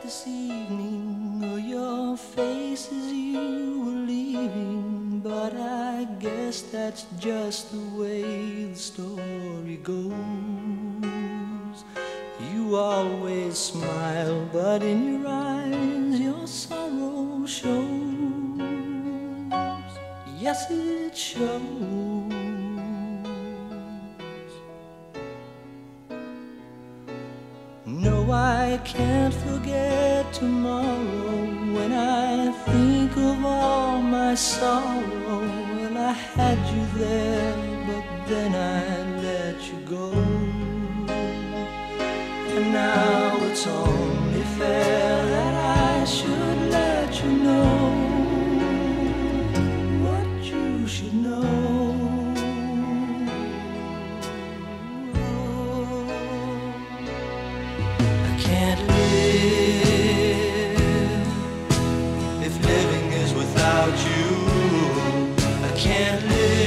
this evening, or your face as you were leaving, but I guess that's just the way the story goes. You always smile, but in your eyes your sorrow shows. Yes, it shows. No, I can't forget tomorrow. When I think of all my sorrow, well, I had you there, but then I let you go. And now it's only fair that I should let you know what you should know. Can't live if living is without you. I can't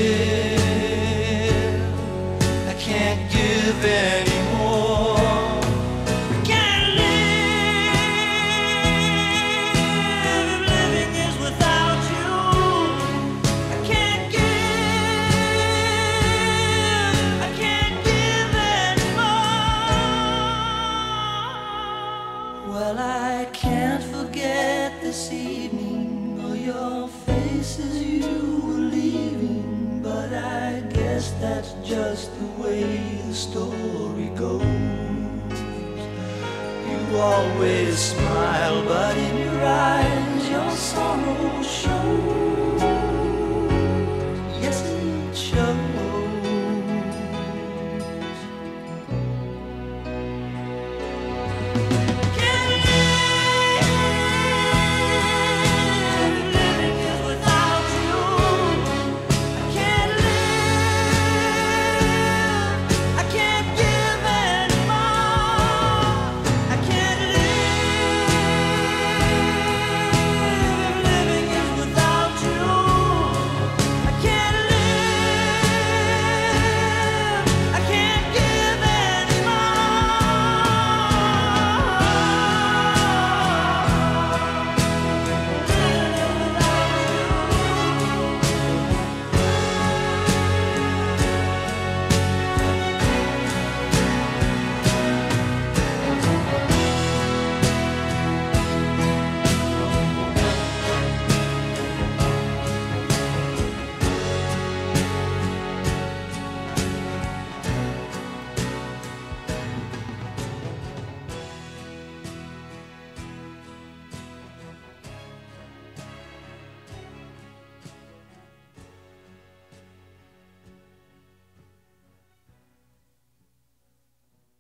live, I can't give anymore. I can't live if living is without you. I can't give, I can't give anymore. Well, I can't forget this evening, or your face as you were leaving, but I guess that's just the way the story goes. You always smile, but in your eyes your sorrow shows.